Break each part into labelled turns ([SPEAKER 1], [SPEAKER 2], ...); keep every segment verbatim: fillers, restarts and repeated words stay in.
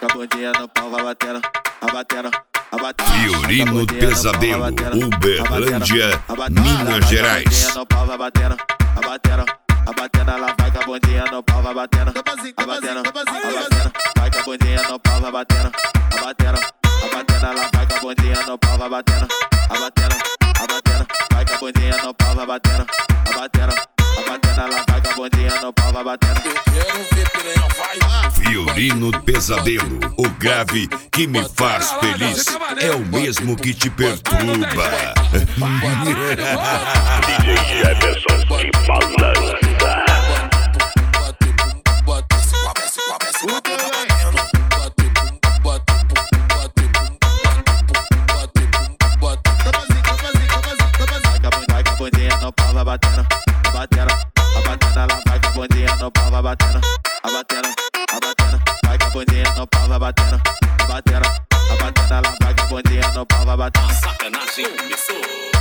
[SPEAKER 1] com a bundinha no pau, vai batendo, vai batendo, vai batendo.
[SPEAKER 2] Fiorino Pesadelo, Uberlândia, Minas Gerais.
[SPEAKER 1] No pau, vai batendo, vai batendo, vai batendo. Ela vai com a bundinha no pau, vai batendo, vai batendo, vai batendo. Vai com a bundinha no pau, vai batendo, vai batendo, vai batendo. Ela vai com a bundinha no pau, vai batendo, vai batendo, vai batendo. Vai com a bundinha no pau, vai batendo, vai batendo, vai batendo. Ela vai com a bundinha no pau, vai batendo.
[SPEAKER 2] Fiorino Pesadelo, o grave que me faz feliz é o mesmo que te perturba.
[SPEAKER 3] D J Jefferson de Balança.
[SPEAKER 1] Vai com a bundinha no pau, vai batendo, vai batendo, vai batendo. Ela vai com a bundinha no pau, vai batendo, vai batendo, vai batendo. Vai com a bundinha no pau, vai batendo, vai batendo, vai batendo. Ela vai com a bundinha no pau, vai batendo.
[SPEAKER 4] Sacanagem começou.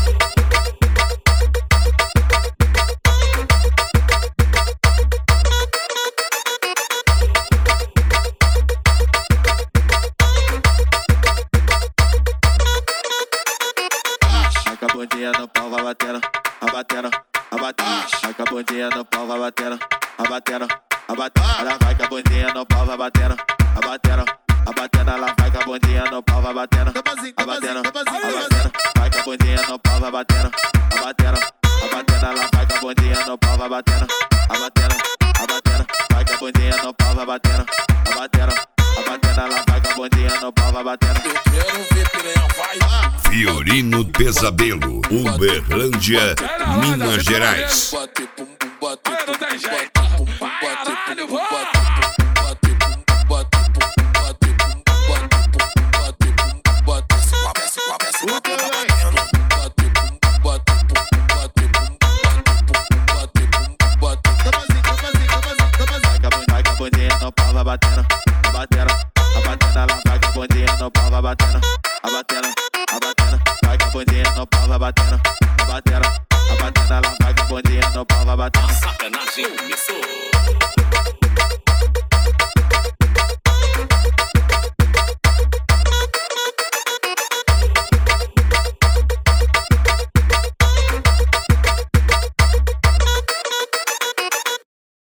[SPEAKER 1] Vai com a bundinha no pau, vai batendo, vai batendo, vai batendo. Vai com a bundinha no pau, vai batendo, vai batendo, vai batendo. Ela vai com a bundinha no pau, vai batendo, vai batendo, vai batendo. Ela vai com a bundinha no pau, vai batendo, vai batendo, vai batendo. Vai com a bundinha no pau, vai batendo, vai batendo, vai batendo. Ela vai com a bundinha no pau, vai batendo, vai batendo, vai batendo. Vai com a bundinha no pau, vai batendo, vai batendo, vai batendo. Ela vai com a bundinha no pau, vai batendo.
[SPEAKER 2] Fiorino Pesadelo, Uberlândia, Minas Gerais.
[SPEAKER 4] Olha, não tem jeito. Vai, caralho, vou.
[SPEAKER 1] Vai com a bundinha no pau, vai batendo, vai batendo, vai batendo. Ela vai com a bundinha no pau, vai batendo, vai batendo, vai batendo. Vai com a bundinha no pau, vai batendo, vai batendo, vai batendo. Ela vai com a bundinha no pau, vai batendo.
[SPEAKER 4] Sacanagem começou.